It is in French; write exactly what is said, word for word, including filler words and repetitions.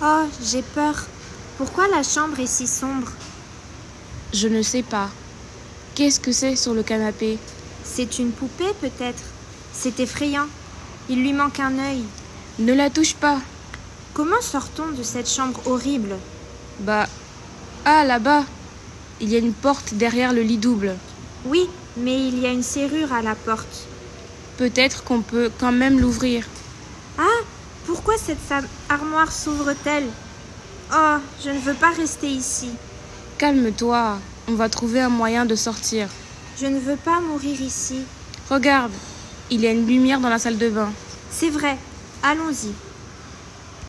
Oh, j'ai peur. Pourquoi la chambre est si sombre? Je ne sais pas. Qu'est-ce que c'est sur le canapé? C'est une poupée peut-être. C'est effrayant. Il lui manque un œil. Ne la touche pas. Comment sort-on de cette chambre horrible? Bah... Ah, là-bas. Il y a une porte derrière le lit double. Oui, mais il y a une serrure à la porte. Peut-être qu'on peut quand même l'ouvrir. Ah, pourquoi cette armoire s'ouvre-t-elle? Oh, je ne veux pas rester ici. Calme-toi, on va trouver un moyen de sortir. Je ne veux pas mourir ici. Regarde, il y a une lumière dans la salle de bain. C'est vrai, allons-y.